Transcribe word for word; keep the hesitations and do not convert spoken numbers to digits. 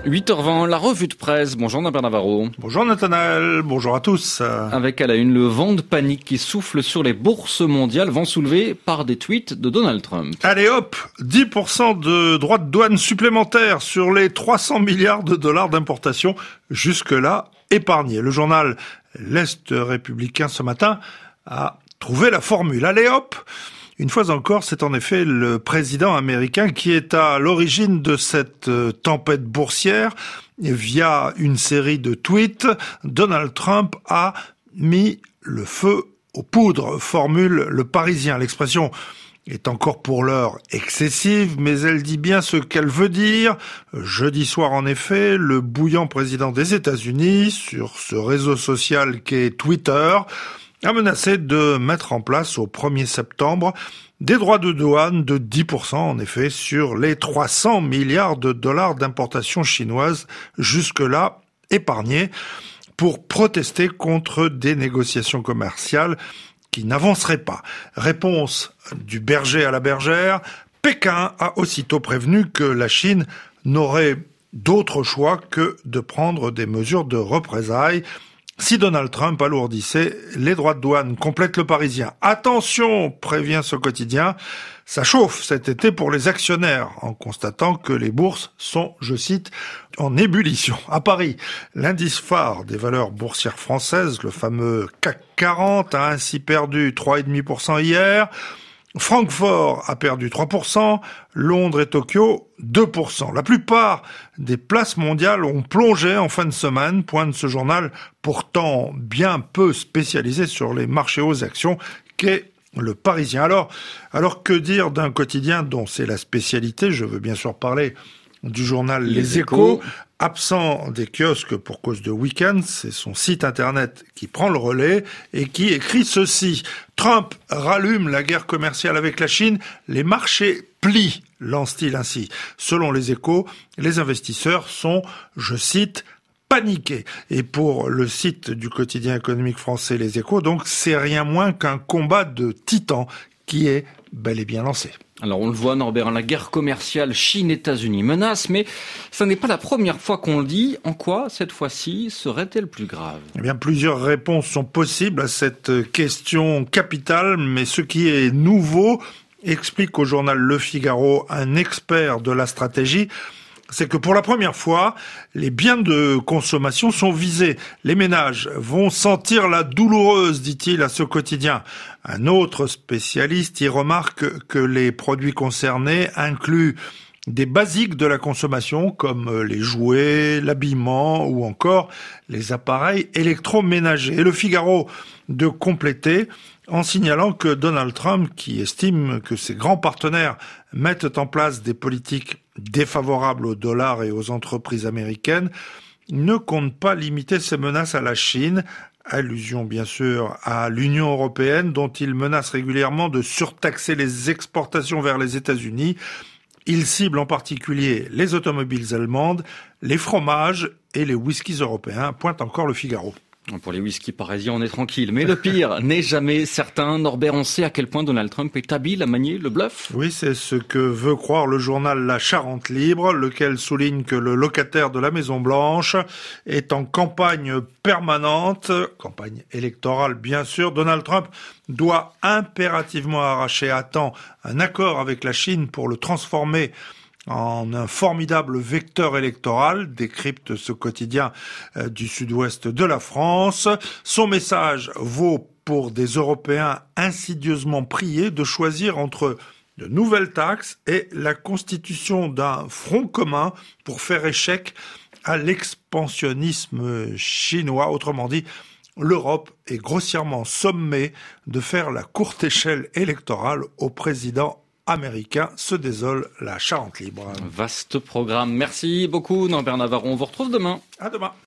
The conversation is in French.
huit heures vingt, la revue de presse. Bonjour Norbert Navarro. Bonjour Nathanaël, bonjour à tous. Avec à la une le vent de panique qui souffle sur les bourses mondiales, vent soulevé par des tweets de Donald Trump. Allez hop, dix pour cent de droits de douane supplémentaires sur les trois cents milliards de dollars d'importation jusque-là épargnés. Le journal L'Est républicain ce matin a trouvé la formule. Allez hop. Une fois encore, c'est en effet le président américain qui est à l'origine de cette tempête boursière. Et via une série de tweets, Donald Trump a mis le feu aux poudres, formule le Parisien. L'expression est encore pour l'heure excessive, mais elle dit bien ce qu'elle veut dire. Jeudi soir, en effet, le bouillant président des États-Unis, sur ce réseau social qu'est Twitter, a menacé de mettre en place au premier septembre des droits de douane de dix pour cent, en effet, sur les trois cents milliards de dollars d'importations chinoises jusque-là épargnés, pour protester contre des négociations commerciales qui n'avanceraient pas. Réponse du berger à la bergère, Pékin a aussitôt prévenu que la Chine n'aurait d'autre choix que de prendre des mesures de représailles si Donald Trump alourdissait les droits de douane, complète le Parisien. Attention, prévient ce quotidien, ça chauffe cet été pour les actionnaires, en constatant que les bourses sont, je cite, en ébullition. À Paris, l'indice phare des valeurs boursières françaises, le fameux C A C quarante, a ainsi perdu trois virgule cinq pour cent hier. Francfort a perdu trois pour cent, Londres et Tokyo deux pour cent. La plupart des places mondiales ont plongé en fin de semaine, pointe ce journal pourtant bien peu spécialisé sur les marchés aux actions qu'est le Parisien. Alors, alors que dire d'un quotidien dont c'est la spécialité? Je veux bien sûr parler du journal Les, Les Échos, absent des kiosques pour cause de week-end, c'est son site internet qui prend le relais et qui écrit ceci. Trump rallume la guerre commerciale avec la Chine, les marchés plient, lance-t-il ainsi. Selon Les Échos, les investisseurs sont, je cite, paniqués. Et pour le site du quotidien économique français Les Échos, donc c'est rien moins qu'un combat de titans qui est bel et bien lancé. Alors on le voit Norbert, la guerre commerciale Chine-États-Unis menace, mais ça n'est pas la première fois qu'on le dit. En quoi, cette fois-ci, serait-elle plus grave? Eh bien, plusieurs réponses sont possibles à cette question capitale, mais ce qui est nouveau, explique au journal Le Figaro un expert de la stratégie, c'est que pour la première fois, les biens de consommation sont visés. Les ménages vont sentir la douloureuse, dit-il à ce quotidien. Un autre spécialiste y remarque que les produits concernés incluent des basiques de la consommation comme les jouets, l'habillement ou encore les appareils électroménagers. Et Le Figaro de compléter en signalant que Donald Trump, qui estime que ses grands partenaires mettent en place des politiques défavorables au dollar et aux entreprises américaines, ne compte pas limiter ses menaces à la Chine. Allusion bien sûr à l'Union européenne dont il menace régulièrement de surtaxer les exportations vers les États-Unis. Il cible en particulier les automobiles allemandes, les fromages et les whiskies européens, pointe encore Le Figaro. Pour les whisky parisiens, on est tranquille. Mais le pire n'est jamais certain. Norbert, on sait à quel point Donald Trump est habile à manier le bluff. Oui, c'est ce que veut croire le journal La Charente Libre, lequel souligne que le locataire de la Maison-Blanche est en campagne permanente, campagne électorale bien sûr. Donald Trump doit impérativement arracher à temps un accord avec la Chine pour le transformer en un formidable vecteur électoral, décrypte ce quotidien du sud-ouest de la France. Son message vaut pour des Européens insidieusement priés de choisir entre de nouvelles taxes et la constitution d'un front commun pour faire échec à l'expansionnisme chinois. Autrement dit, l'Europe est grossièrement sommée de faire la courte échelle électorale au président américain, se désole la Charente Libre. Vaste programme. Merci beaucoup Norbert Navarro. On vous retrouve demain. À demain.